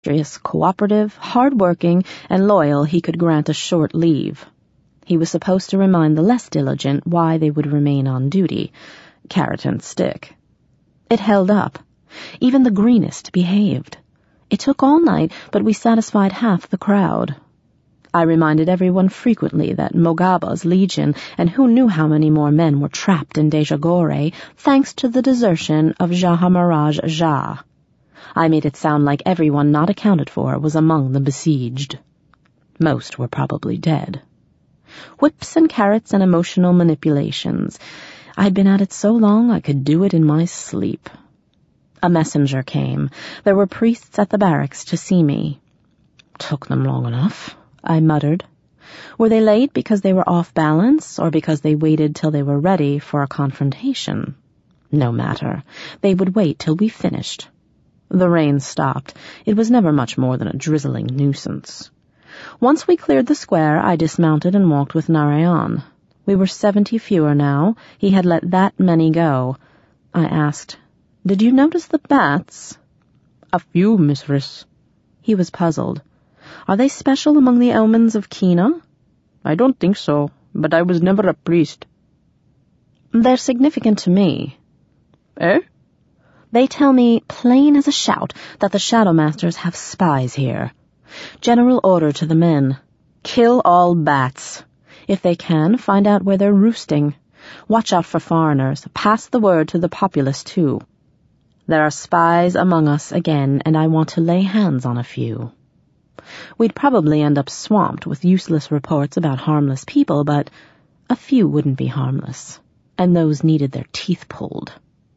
Industrious, cooperative, hard-working, and loyal, he could grant a short leave. He was supposed to remind the less diligent why they would remain on duty. Carrot and stick. It held up. Even the greenest behaved. It took all night, but we satisfied half the crowd. I reminded everyone frequently that Mogaba's legion and who knew how many more men were trapped in Dejagore thanks to the desertion of Jahamaraj Jah. I made it sound like everyone not accounted for was among the besieged. Most were probably dead. Whips and carrots and emotional manipulations. I'd been at it so long I could do it in my sleep. A messenger came. There were priests at the barracks to see me. Took them long enough, I muttered. Were they late because they were off balance, or because they waited till they were ready for a confrontation? No matter. They would wait till we finished. The rain stopped. It was never much more than a drizzling nuisance. Once we cleared the square, I dismounted and walked with Narayan. We were 70 fewer now. He had let that many go. I asked, "Did you notice the bats?" "A few, mistress." He was puzzled. "Are they special among the omens of Kina?" "I don't think so, but I was never a priest." "They're significant to me." "Eh?" "They tell me, plain as a shout, that the Shadow Masters have spies here. General order to the men. Kill all bats. If they can, find out where they're roosting. Watch out for foreigners. Pass the word to the populace, too. There are spies among us again, and I want to lay hands on a few." We'd probably end up swamped with useless reports about harmless people, but a few wouldn't be harmless, and those needed their teeth pulled.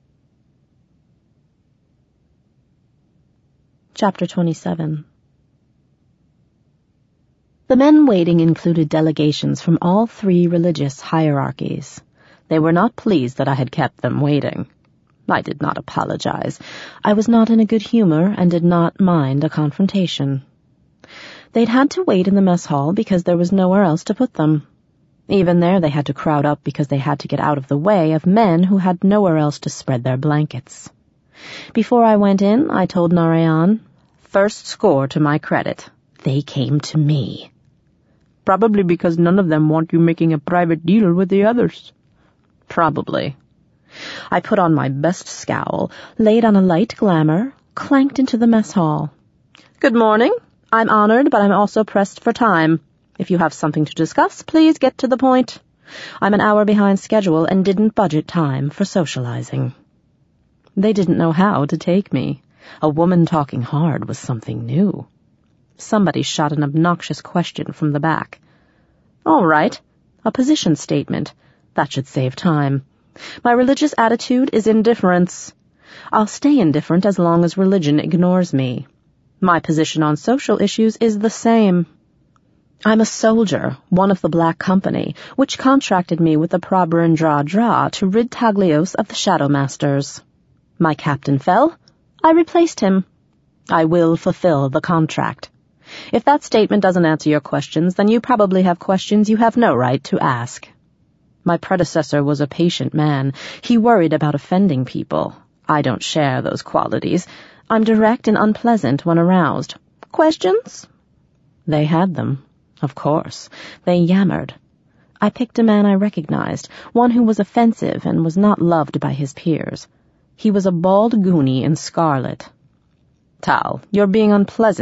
Chapter 27. The men waiting included delegations from all 3 religious hierarchies. They were not pleased that I had kept them waiting. I did not apologize. I was not in a good humor and did not mind a confrontation. They'd had to wait in the mess hall because there was nowhere else to put them. Even there they had to crowd up because they had to get out of the way of men who had nowhere else to spread their blankets. Before I went in, I told Narayan, "First score to my credit. They came to me." "Probably because none of them want you making a private deal with the others." "Probably." I put on my best scowl, laid on a light glamour, clanked into the mess hall. "Good morning. I'm honored, but I'm also pressed for time. If you have something to discuss, please get to the point. I'm an hour behind schedule and didn't budget time for socializing." They didn't know how to take me. A woman talking hard was something new. Somebody shot an obnoxious question from the back. "All right, a position statement. That should save time. My religious attitude is indifference. I'll stay indifferent as long as religion ignores me. My position on social issues is the same. I'm a soldier, one of the Black Company, which contracted me with the Prabhuran Dra to rid Taglios of the Shadow Masters. My captain fell. I replaced him. I will fulfill the contract. If that statement doesn't answer your questions, then you probably have questions you have no right to ask. My predecessor was a patient man. He worried about offending people. I don't share those qualities. I'm direct and unpleasant when aroused. Questions?" They had them. Of course. They yammered. I picked a man I recognized, one who was offensive and was not loved by his peers. He was a bald goonie in scarlet. "Tal, you're being unpleasant."